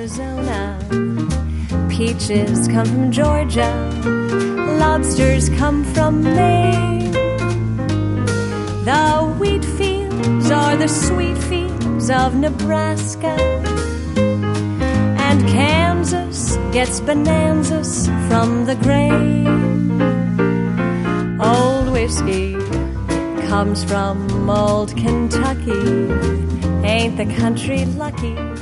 Arizona. Peaches come from Georgia. Lobsters come from Maine. The wheat fields are the sweet fields of Nebraska. And Kansas gets bonanzas from the grain. Old whiskey comes from old Kentucky. Ain't the country lucky?